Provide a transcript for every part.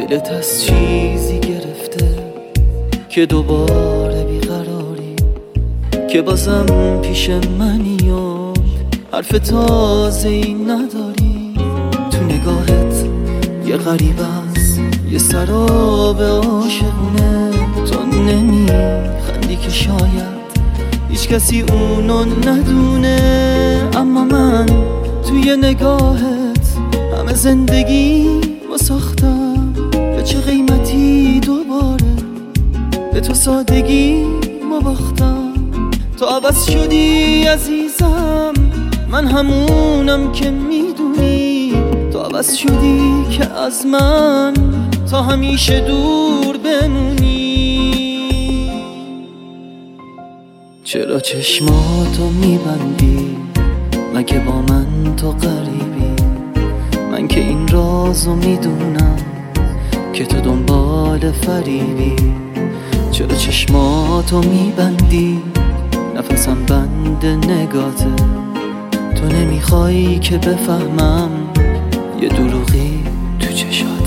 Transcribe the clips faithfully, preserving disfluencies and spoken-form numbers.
دلت از چیزی گرفته که دوباره بیقراری، که بازم پیش منی و حرف تازه ای نداری. تو نگاهت یه غریب است، یه سراب عاشقونه. تو نمیخندی که شاید هیچ کسی اونو ندونه، اما من توی نگاهت همه زندگی ما ساختم. به چه قیمتی دوباره به تو سادگی ما باختم. تو عوض شدی عزیزم، من همونم که میدونی. تو عوض شدی که از من تا همیشه دور بمونی. چرا چشماتو میبندی؟ مگه با من تو غریبی؟ من که این رازو میدونم که تو دنبال فریبی. چرا چشماتو میبندی؟ نفسم بند نگاته. تو نمیخوای که بفهمم یه دروغی تو چشاته.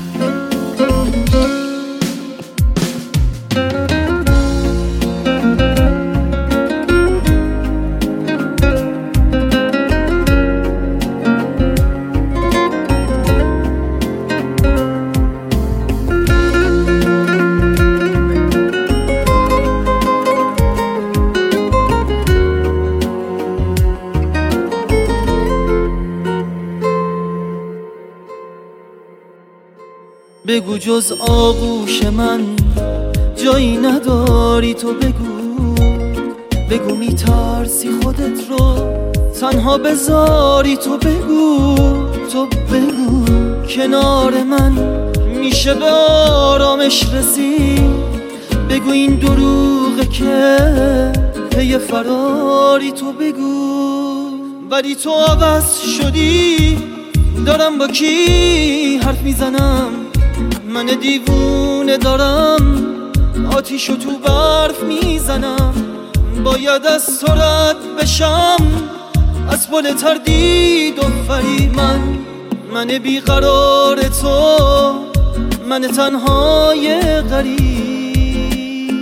بگو جز آغوش من جایی نداری. تو بگو بگو میترسی خودت رو تنها بذاری. تو بگو تو بگو کنار من میشه به آرامش رسید. بگو این دروغه که پی فراری. تو بگو ولی تو عوض شدی. دارم با کی حرف میزنم؟ من دیوونه دارم آتیشو تو برف میزنم. باید از تو رد بشم از پل تردید و فریب. من من بیقرار تو، من تنهای غریب.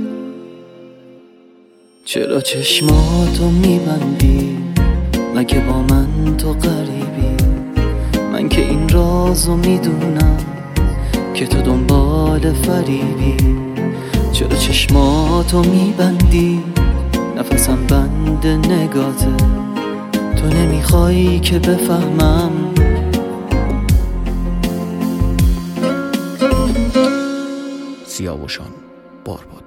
چرا چشماتو میبندی؟ مگه با من تو غریبی؟ من که این رازو میدونم که تو دنبال فریبی. چرا چشماتو میبندی؟ نفسم بند نگاته. تو نمیخوای که بفهمم. سیاوشان بارباد.